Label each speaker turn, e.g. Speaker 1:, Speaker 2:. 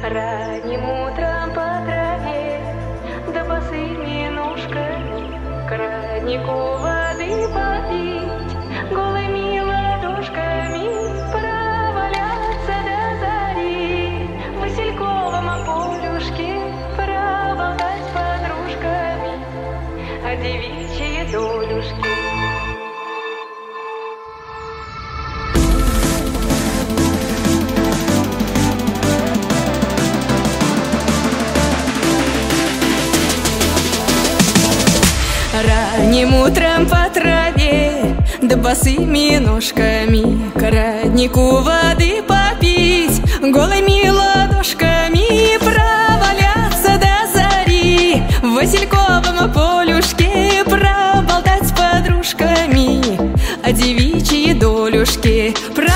Speaker 1: Ранним утром по траве, да босыми ножками к роднику воды попить, голыми ладошками проваляться до зари, в васильковом полюшке проболтать с подружками о девичьей долюшке.
Speaker 2: Ранним утром по траве, да босыми ножками к роднику воды попить, голыми ладошками проваляться до зари, в васильковом полюшке проболтать с подружками о девичьей долюшке.